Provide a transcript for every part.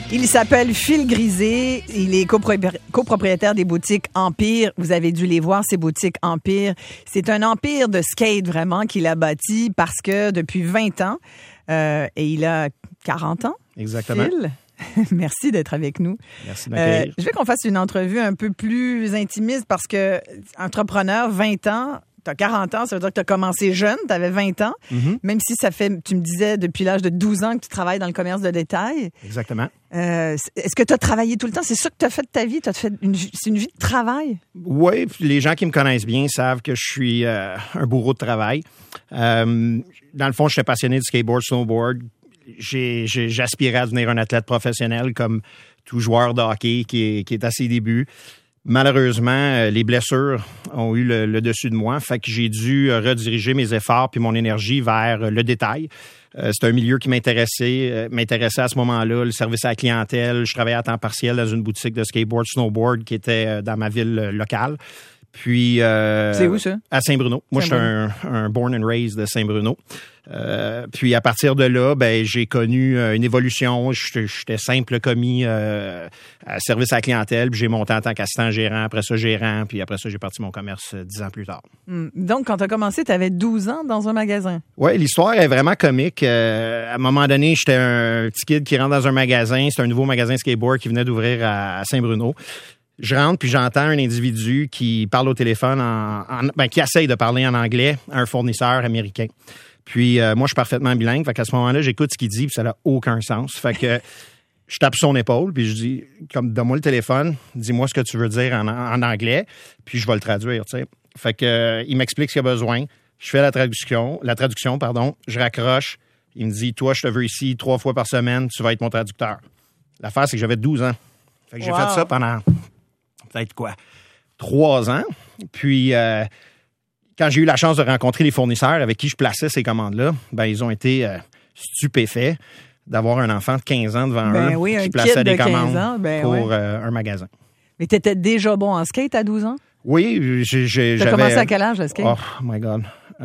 Il s'appelle Phil Grisé. Il est copropriétaire des boutiques Empire. Vous avez dû les voir, ces boutiques Empire. C'est un empire de skate, vraiment, qu'il a bâti parce que depuis 20 ans, et il a 40 ans. Exactement. Phil, merci d'être avec nous. Merci de m'accueillir. Je veux qu'on fasse une entrevue un peu plus intimiste parce que entrepreneur, 20 ans, tu as 40 ans, ça veut dire que tu as commencé jeune, tu avais 20 ans, même si ça fait, tu me disais, depuis l'âge de 12 ans que tu travailles dans le commerce de détail. Exactement. Est-ce que tu as travaillé tout le temps? C'est ça que tu as fait de ta vie? C'est une vie de travail? Oui, les gens qui me connaissent bien savent que je suis un bourreau de travail. Dans le fond, je suis passionné de skateboard, snowboard. J'aspirais à devenir un athlète professionnel comme tout joueur de hockey qui est à ses débuts. Malheureusement, les blessures ont eu le dessus de moi, fait que j'ai dû rediriger mes efforts puis mon énergie vers le détail. C'est un milieu qui m'intéressait à ce moment-là, le service à la clientèle. Je travaillais à temps partiel dans une boutique de skateboard, snowboard qui était dans ma ville locale. Puis c'est où ça? À Saint-Bruno. Moi, je suis un born and raised de Saint-Bruno. Puis à partir de là, j'ai connu une évolution. J'étais simple commis à service à la clientèle, puis j'ai monté en tant qu'assistant gérant, après ça gérant, puis après ça j'ai parti mon commerce 10 ans plus tard. Donc quand tu as commencé, tu avais 12 ans dans un magasin. Oui, l'histoire est vraiment comique. À un moment donné, j'étais un petit kid qui rentre dans un magasin, c'est un nouveau magasin skateboard qui venait d'ouvrir à Saint-Bruno. Je rentre puis j'entends un individu qui parle au téléphone qui essaye de parler en anglais à un fournisseur américain. Puis moi, je suis parfaitement bilingue. Fait qu'à ce moment-là, j'écoute ce qu'il dit puis ça n'a aucun sens. Fait que je tape son épaule puis je dis, comme donne-moi le téléphone, dis-moi ce que tu veux dire en anglais, puis je vais le traduire, tu sais. Fait que il m'explique ce qu'il a besoin. Je fais la traduction, je raccroche. Il me dit, toi, je te veux ici 3 fois par semaine, tu vas être mon traducteur. L'affaire, c'est que j'avais 12 ans. Fait que j'ai fait ça pendant peut-être 3 ans. Puis, quand j'ai eu la chance de rencontrer les fournisseurs avec qui je plaçais ces commandes-là, ils ont été stupéfaits d'avoir un enfant de 15 ans devant eux qui plaçait des commandes pour un magasin. Mais tu étais déjà bon en skate à 12 ans? Oui, j'avais... Tu as commencé à quel âge, le skate? Oh my God.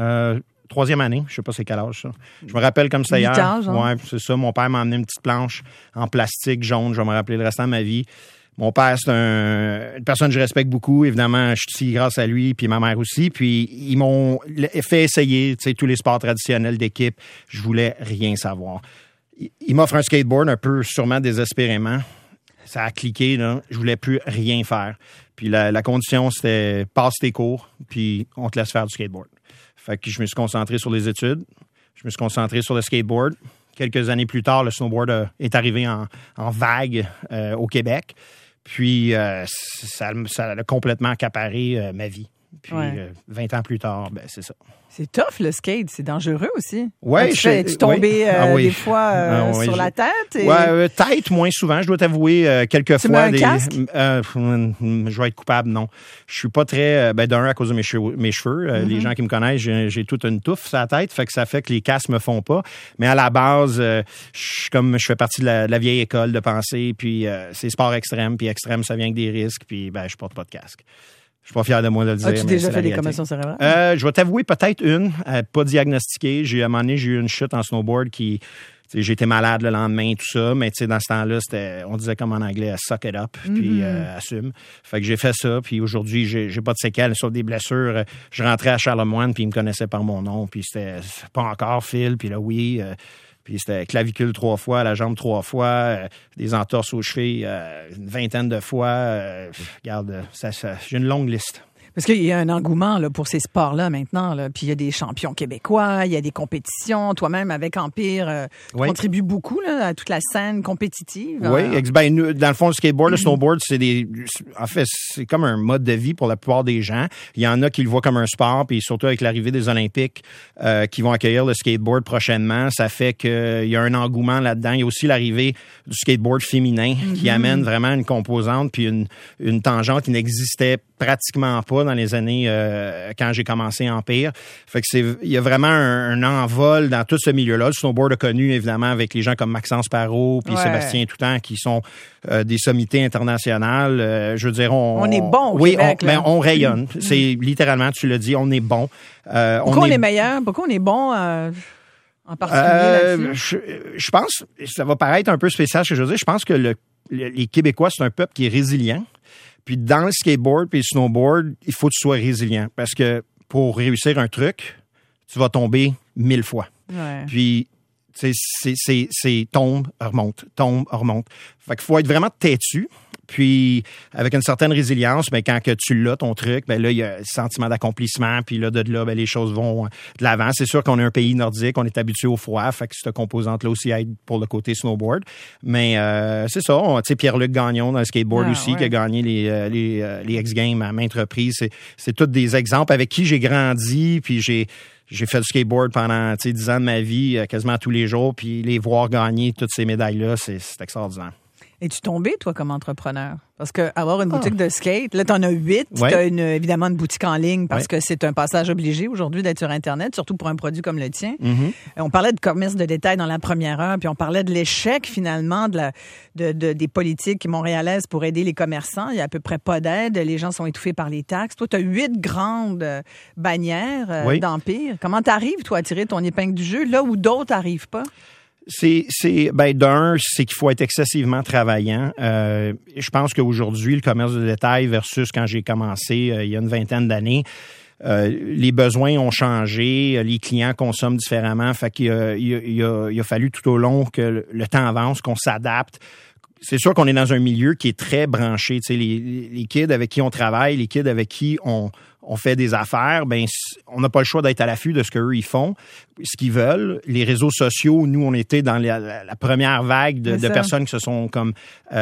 3e année, je sais pas c'est quel âge, ça. Je me rappelle comme c'était hier. 8 ans, genre. Ouais, c'est ça. Mon père m'a amené une petite planche en plastique jaune. Je vais me rappeler le restant de ma vie. Mon père, c'est une personne que je respecte beaucoup. Évidemment, je suis ici grâce à lui, puis ma mère aussi. Puis, ils m'ont fait essayer, tu sais, tous les sports traditionnels d'équipe. Je voulais rien savoir. Il m'offre un skateboard un peu, sûrement désespérément. Ça a cliqué, là. Je voulais plus rien faire. Puis, la condition, c'était passe tes cours, puis on te laisse faire du skateboard. Fait que je me suis concentré sur les études. Je me suis concentré sur le skateboard. Quelques années plus tard, le snowboard est arrivé en vague au Québec. Puis, ça a complètement accaparé ma vie. Puis, 20 ans plus tard, c'est ça. C'est tough, le skate. C'est dangereux aussi. Oui, tu tombé des fois sur la tête? Tête, moins souvent. Je dois t'avouer, quelques tu fois. Mets un casque? Je vais être coupable, non. Je suis pas très... d'un, à cause de mes cheveux. Les gens qui me connaissent, j'ai toute une touffe sur la tête. Fait que ça fait que les casques me font pas. Mais à la base, je fais partie de la vieille école de pensée. Puis c'est sport extrême. Puis extrême, ça vient avec des risques. Puis je porte pas de casque. Je suis pas fier de moi de le dire. As-tu déjà fait des commotions cérébrales? Je vais t'avouer peut-être une, pas diagnostiquée. À un moment donné, j'ai eu une chute en snowboard qui... J'ai été malade le lendemain, tout ça, mais dans ce temps-là, on disait comme en anglais, suck it up, puis assume. Fait que j'ai fait ça, puis aujourd'hui, j'ai pas de séquelles, sauf des blessures. Je rentrais à Charlemagne, puis ils me connaissaient par mon nom, puis c'était pas encore Phil, puis là, oui... Puis c'était clavicule 3 fois, la jambe 3 fois, des entorses aux chevilles une vingtaine de fois. Regarde, j'ai une longue liste. Parce qu'il y a un engouement là, pour ces sports-là maintenant. Là. Puis il y a des champions québécois, il y a des compétitions. Toi-même, avec Empire, tu contribues beaucoup là, à toute la scène compétitive. Oui, dans le fond, le skateboard, le snowboard, c'est comme un mode de vie pour la plupart des gens. Il y en a qui le voient comme un sport, puis surtout avec l'arrivée des Olympiques qui vont accueillir le skateboard prochainement, ça fait qu'il y a un engouement là-dedans. Il y a aussi l'arrivée du skateboard féminin qui amène vraiment une composante puis une tangente qui n'existait pratiquement pas dans les années quand j'ai commencé Empire. Fait que il y a vraiment un envol dans tout ce milieu-là. Le snowboard a connu, évidemment, avec les gens comme Maxence Parot puis Sébastien Toutan qui sont des sommités internationales. Je veux dire, on est bon au Québec, on rayonne. C'est littéralement, tu l'as dit, on est bon. Pourquoi on est meilleur? Pourquoi on est bon en particulier là-dessus? Je pense, ça va paraître un peu spécial ce que je veux dire, je pense que les Québécois, c'est un peuple qui est résilient. Puis dans le skateboard puis le snowboard, il faut que tu sois résilient. Parce que pour réussir un truc, tu vas tomber 1000 fois. Ouais. Puis, c'est tombe, remonte. Fait qu'il faut être vraiment têtu. Puis, avec une certaine résilience, ben, quand que tu l'as, ton truc, ben là, il y a un sentiment d'accomplissement. Puis là, de là, ben, les choses vont de l'avant. C'est sûr qu'on est un pays nordique, on est habitué au froid. Fait que cette composante-là aussi aide pour le côté snowboard. Mais c'est ça. Tu sais, Pierre-Luc Gagnon dans le skateboard aussi, qui a gagné les X-Games à maintes reprises. C'est tous des exemples avec qui j'ai grandi. Puis j'ai fait du skateboard pendant 10 ans de ma vie, quasiment tous les jours. Puis les voir gagner toutes ces médailles-là, c'est extraordinaire. Es-tu tombé, toi, comme entrepreneur? Parce que avoir une boutique de skate, là, t'en as 8. Ouais. T'as évidemment une boutique en ligne parce que c'est un passage obligé aujourd'hui d'être sur Internet, surtout pour un produit comme le tien. Mm-hmm. On parlait de commerce de détail dans la première heure, puis on parlait de l'échec, finalement, des politiques montréalaises pour aider les commerçants. Il y a à peu près pas d'aide. Les gens sont étouffés par les taxes. Toi, t'as 8 grandes bannières d'Empire. Comment t'arrives, toi, à tirer ton épingle du jeu là où d'autres n'arrivent pas? D'un, c'est qu'il faut être excessivement travaillant. Je pense qu'aujourd'hui, le commerce de détail versus quand j'ai commencé il y a une vingtaine d'années, les besoins ont changé, les clients consomment différemment. Fait qu'il a fallu tout au long que le temps avance, qu'on s'adapte. C'est sûr qu'on est dans un milieu qui est très branché. Tu sais, les kids avec qui on travaille, les kids avec qui on fait des affaires, ben on n'a pas le choix d'être à l'affût de ce qu'eux ils font, ce qu'ils veulent. Les réseaux sociaux, nous on était dans la première vague de personnes qui se sont comme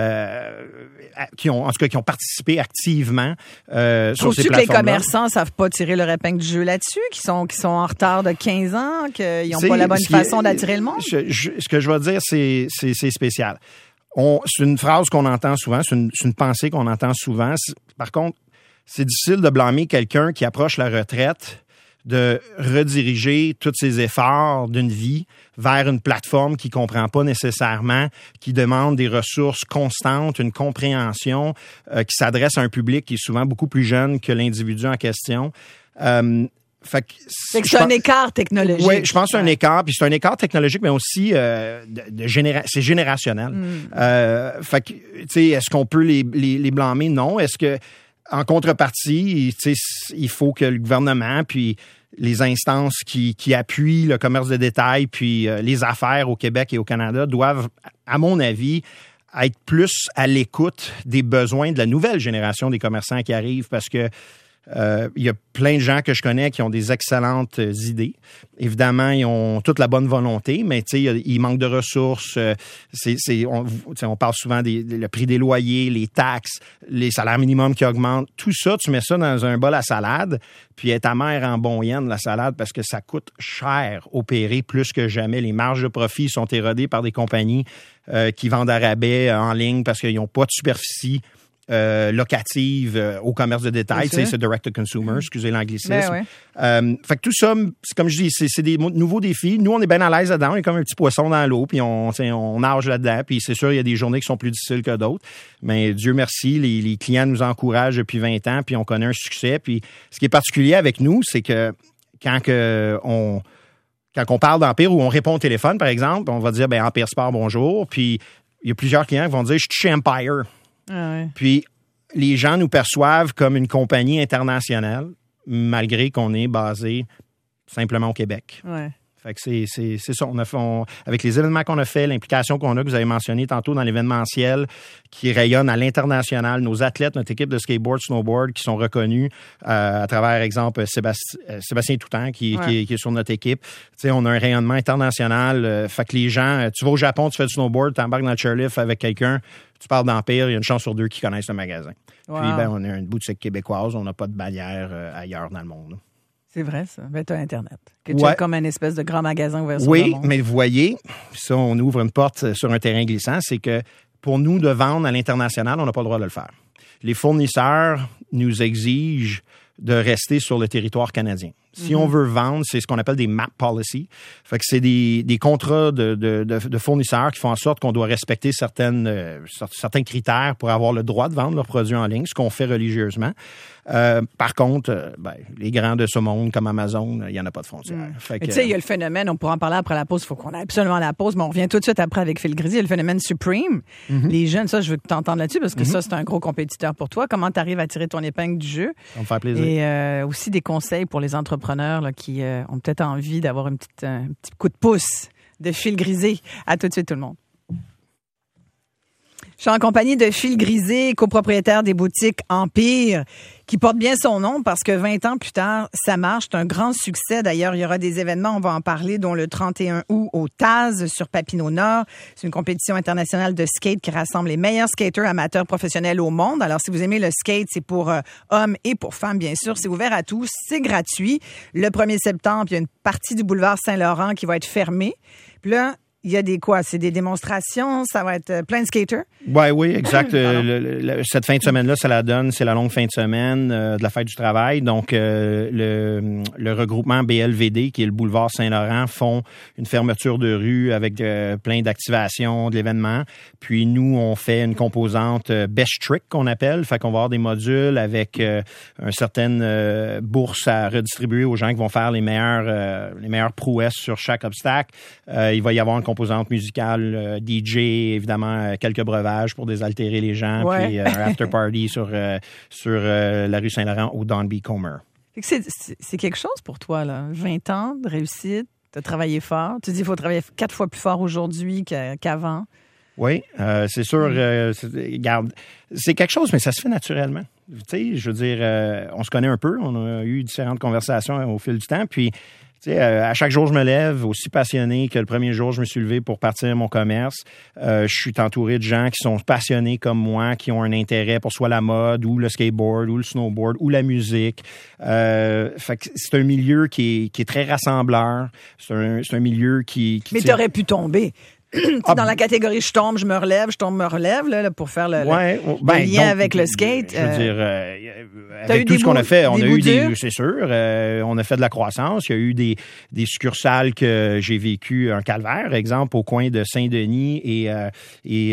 qui ont participé activement sur ces plateformes-là. Trouves-tu que les commerçants savent pas tirer leur épingle du jeu là-dessus, qui sont en retard de 15 ans, qu'ils n'ont pas la bonne façon d'attirer le monde? Ce que je vais dire, c'est spécial. C'est une phrase qu'on entend souvent, c'est une pensée qu'on entend souvent. Par contre, c'est difficile de blâmer quelqu'un qui approche la retraite de rediriger tous ses efforts d'une vie vers une plateforme qui comprend pas nécessairement, qui demande des ressources constantes, une compréhension qui s'adresse à un public qui est souvent beaucoup plus jeune que l'individu en question. Fait que c'est un écart technologique. Oui, je pense que c'est un écart. Puis c'est un écart technologique, mais aussi c'est générationnel. Fait que, tu sais, est-ce qu'on peut les blâmer? Non. Est-ce que, en contrepartie, il faut que le gouvernement puis les instances qui appuient le commerce de détail puis les affaires au Québec et au Canada doivent, à mon avis, être plus à l'écoute des besoins de la nouvelle génération des commerçants qui arrivent, parce que il y a plein de gens que je connais qui ont des excellentes idées. Évidemment, ils ont toute la bonne volonté, mais il manque de ressources. On parle souvent le prix des loyers, les taxes, les salaires minimums qui augmentent. Tout ça, tu mets ça dans un bol à salade, puis ta mère en bon yen, la salade, parce que ça coûte cher opérer plus que jamais. Les marges de profit sont érodées par des compagnies qui vendent à rabais en ligne parce qu'ils n'ont pas de superficie locative au commerce de détail, c'est direct to consumer, excusez l'anglicisme. Fait que tout ça, c'est comme je dis, c'est des nouveaux défis. Nous, on est bien à l'aise dedans, on est comme un petit poisson dans l'eau, puis on nage là-dedans, puis c'est sûr, il y a des journées qui sont plus difficiles que d'autres, mais Dieu merci, les clients nous encouragent depuis 20 ans, puis on connaît un succès. Puis ce qui est particulier avec nous, c'est que quand on parle d'Empire ou on répond au téléphone, par exemple, on va dire, Empire Sport, bonjour, puis il y a plusieurs clients qui vont dire, je suis chez Empire. Puis, les gens nous perçoivent comme une compagnie internationale, malgré qu'on est basé simplement au Québec. Ouais. Fait que c'est ça. Avec les événements qu'on a fait, l'implication qu'on a, que vous avez mentionné tantôt dans l'événementiel, qui rayonne à l'international, nos athlètes, notre équipe de skateboard, snowboard, qui sont reconnus à travers, exemple, Sébastien Toutan, qui est sur notre équipe. T'sais, on a un rayonnement international. Fait que les gens, tu vas au Japon, tu fais du snowboard, tu embarques dans le chairlift avec quelqu'un, tu parles d'Empire, il y a une chance sur 2 qui connaissent le magasin. Wow. Puis, on est une boutique québécoise, on n'a pas de bannière ailleurs dans le monde. C'est vrai, ça. Tu as Internet. Que tu as comme un espèce de grand magasin ouvert sur le monde. Oui, mais vous voyez, ça, on ouvre une porte sur un terrain glissant, c'est que pour nous, de vendre à l'international, on n'a pas le droit de le faire. Les fournisseurs nous exigent de rester sur le territoire canadien. Si on veut vendre, c'est ce qu'on appelle des MAP policy. Fait que c'est des contrats de fournisseurs qui font en sorte qu'on doit respecter certains critères pour avoir le droit de vendre leurs produits en ligne, ce qu'on fait religieusement. Par contre, les grands de ce monde comme Amazon, il n'y en a pas de frontières. Tu sais, il y a le phénomène, on pourra en parler après la pause, il faut qu'on aille absolument à la pause, mais on revient tout de suite après avec Phil Grisé. Il y a le phénomène Supreme. Les jeunes, ça, je veux que tu t'entendes là-dessus parce que ça, c'est un gros compétiteur pour toi. Comment tu arrives à tirer ton épingle du jeu? Ça me fait plaisir. Et aussi des conseils pour les entrepreneurs là, qui ont peut-être envie d'avoir un petit coup de pouce de Phil Grisé. À tout de suite, tout le monde. Je suis en compagnie de Phil Grisé, copropriétaire des boutiques Empire, qui porte bien son nom parce que 20 ans plus tard, ça marche. C'est un grand succès. D'ailleurs, il y aura des événements, on va en parler, dont le 31 août au Taz sur Papineau Nord. C'est une compétition internationale de skate qui rassemble les meilleurs skaters amateurs professionnels au monde. Alors, si vous aimez le skate, c'est pour hommes et pour femmes, bien sûr. C'est ouvert à tous. C'est gratuit. Le 1er septembre, il y a une partie du boulevard Saint-Laurent qui va être fermée. Puis là, il y a c'est des démonstrations, ça va être plein de skaters? Oui, exact. Cette fin de semaine-là, ça la donne, c'est la longue fin de semaine de la fête du travail. Donc, le regroupement BLVD, qui est le boulevard Saint-Laurent, font une fermeture de rue avec plein d'activations de l'événement. Puis nous, on fait une composante Best Trick qu'on appelle. Fait qu'on va avoir des modules avec une certaine bourse à redistribuer aux gens qui vont faire les meilleures prouesses sur chaque obstacle. Il va y avoir une composante musicale, DJ, évidemment, quelques breuvages pour désaltérer les gens, puis un after-party sur la rue Saint-Laurent au Don B. Comer. C'est quelque chose pour toi, là. 20 ans de réussite, tu as travaillé fort. Tu dis qu'il faut travailler 4 fois plus fort aujourd'hui qu'avant. Oui, c'est sûr. Regarde, c'est quelque chose, mais ça se fait naturellement. Tu sais, je veux dire, on se connaît un peu. On a eu différentes conversations au fil du temps, puis tu sais, à chaque jour, je me lève aussi passionné que le premier jour, je me suis levé pour partir mon commerce. Je suis entouré de gens qui sont passionnés comme moi, qui ont un intérêt pour soit la mode ou le skateboard ou le snowboard ou la musique. Fait que c'est un milieu qui est très rassembleur. C'est un milieu qui Mais t'aurais pu tomber. Dans la catégorie je tombe, me relève là, pour faire le lien avec le skate. Je veux dire, avec tout ce qu'on a fait, on a eu c'est sûr, on a fait de la croissance. Il y a eu des succursales que j'ai vécues, un calvaire, exemple, au coin de Saint-Denis et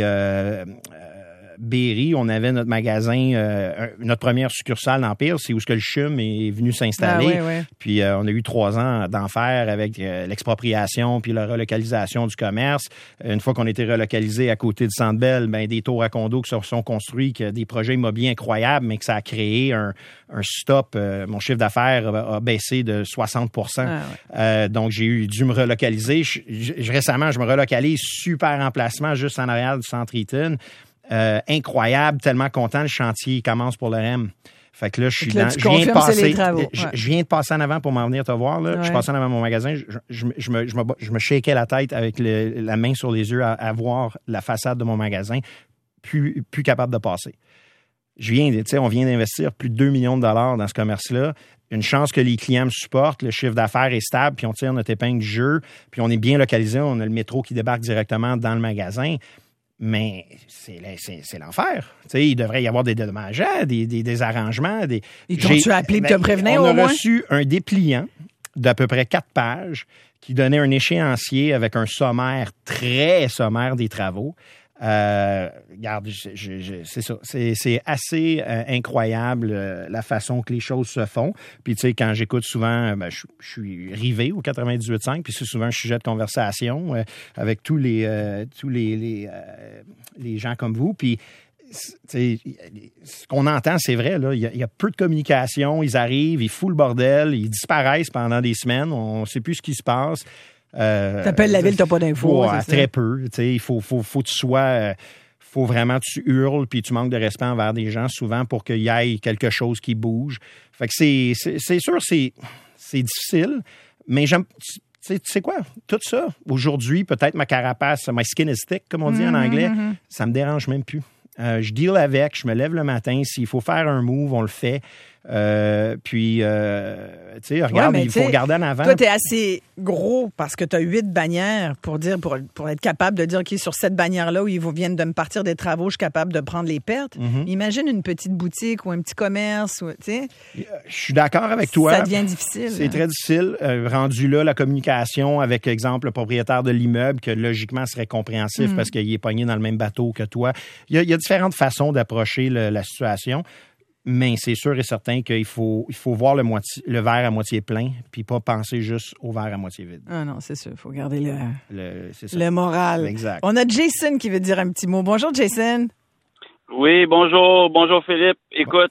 Berry, on avait notre magasin, notre première succursale d'Empire, c'est où ce que le CHUM est venu s'installer. Puis on a eu 3 ans d'enfer avec l'expropriation puis la relocalisation du commerce. Une fois qu'on était relocalisé à côté de Centre Bell, des tours à condos qui se sont construits, des projets immobiliers incroyables, mais que ça a créé un stop. Mon chiffre d'affaires a baissé de 60%. Donc j'ai dû me relocaliser. Récemment, je me relocalise, super emplacement juste en arrière du centre Eaton. Incroyable, tellement content, le chantier commence pour le REM. Fait que là, je viens de passer en avant pour m'en venir te voir. Là. Je suis passé en avant de mon magasin, je me shakeais la tête avec la main sur les yeux à voir la façade de mon magasin, plus capable de passer. On vient d'investir plus de 2 millions de dollars dans ce commerce-là. Une chance que les clients me supportent, le chiffre d'affaires est stable, puis on tire notre épingle du jeu, puis on est bien localisé, on a le métro qui débarque directement dans le magasin. Mais c'est l'enfer. Tu sais, il devrait y avoir des dédommagements, des arrangements. Ils t'ont-tu appelé pour te prévenir au moins? On a reçu un dépliant d'à peu près 4 pages qui donnait un échéancier avec un sommaire très sommaire des travaux. Regarde, c'est ça. C'est assez incroyable la façon que les choses se font. Puis tu sais, quand j'écoute souvent, je suis rivé au 98.5, puis c'est souvent un sujet de conversation avec tous les gens comme vous. Puis ce qu'on entend, c'est vrai, là, il y a peu de communication. Ils arrivent, ils foutent le bordel, ils disparaissent pendant des semaines. On ne sait plus ce qui se passe. T'appelles la ville, t'as pas d'infos. Très peu. Il faut que tu sois... faut vraiment tu hurles puis tu manques de respect envers des gens souvent pour qu'il y ait quelque chose qui bouge. Fait que c'est sûr, c'est difficile, mais j'aime... Tu sais quoi? Tout ça, aujourd'hui, peut-être ma carapace, my skin is thick, comme on dit en anglais, ça me dérange même plus. Je deal avec, je me lève le matin. S'il faut faire un move, on le fait. Puis, tu sais, regarde, il faut regarder en avant. Toi, t'es assez gros parce que t'as 8 bannières pour être capable de dire, OK, sur cette bannière-là où ils viennent de me partir des travaux, je suis capable de prendre les pertes. Imagine une petite boutique ou un petit commerce, tu sais. Je suis d'accord avec toi. Ça devient difficile. C'est très difficile. Rendu là, la communication avec, exemple, le propriétaire de l'immeuble, que logiquement serait compréhensif parce qu'il est pogné dans le même bateau que toi. Il y a différentes façons d'approcher la situation. Mais c'est sûr et certain qu'il faut voir le verre à moitié plein puis pas penser juste au verre à moitié vide. Ah non, c'est sûr. Il faut garder le moral. Exact. On a Jason qui veut dire un petit mot. Bonjour, Jason. Oui, bonjour. Bonjour, Philippe. Écoute,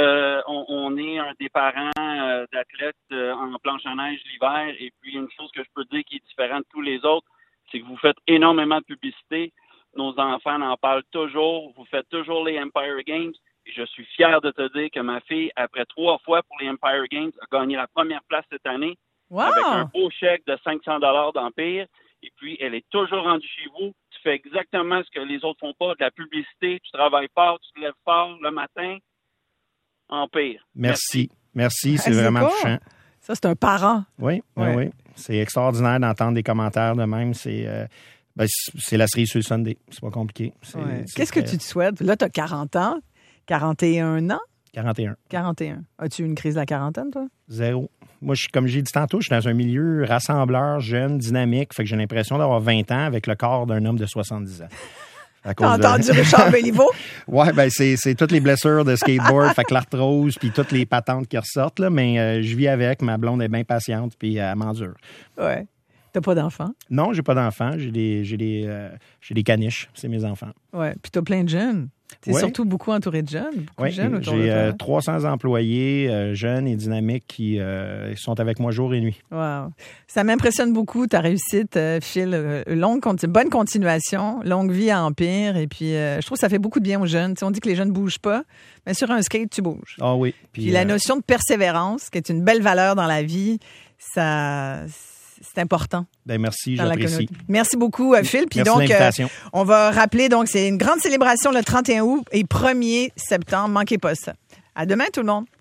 on est un des parents d'athlètes en planche à neige l'hiver. Et puis, une chose que je peux dire qui est différente de tous les autres, c'est que vous faites énormément de publicité. Nos enfants en parlent toujours. Vous faites toujours les Empire Games. Je suis fier de te dire que ma fille, après 3 fois pour les Empire Games, a gagné la première place cette année. Wow. Avec un beau chèque de 500 $ d'Empire. Et puis, elle est toujours rendue chez vous. Tu fais exactement ce que les autres font pas, de la publicité. Tu travailles fort, tu te lèves fort le matin. Empire. Merci. C'est vraiment touchant. Ça, c'est un parent. Oui. C'est extraordinaire d'entendre des commentaires de même. C'est la cerise sur le sundae. C'est pas compliqué. Qu'est-ce que tu te souhaites? Là, tu as 40 ans. 41 ans? 41. As-tu eu une crise de la quarantaine, toi? 0. Moi, comme j'ai dit tantôt, je suis dans un milieu rassembleur, jeune, dynamique. Fait que j'ai l'impression d'avoir 20 ans avec le corps d'un homme de 70 ans. T'as entendu Richard Béliveau? Ouais, c'est toutes les blessures de skateboard, fait que l'arthrose, puis toutes les patentes qui ressortent, là. Mais je vis avec. Ma blonde est bien patiente, puis elle m'endure. Ouais. T'as pas d'enfants? Non, j'ai pas d'enfants. J'ai des caniches. C'est mes enfants. Ouais. Puis t'as plein de jeunes. T'es surtout beaucoup entouré de jeunes. Oui, j'ai 300 employés jeunes et dynamiques qui sont avec moi jour et nuit. Wow. Ça m'impressionne beaucoup, ta réussite, Phil. Bonne continuation, longue vie à Empire. Et puis, je trouve que ça fait beaucoup de bien aux jeunes. T'sais, on dit que les jeunes ne bougent pas, mais sur un skate, tu bouges. Ah oui. Puis la notion de persévérance, qui est une belle valeur dans la vie, c'est important. Ben merci, j'apprécie. Merci beaucoup, Phil. Puis donc, on va rappeler, donc, c'est une grande célébration le 31 août et 1er septembre. Manquez pas ça. À demain, tout le monde.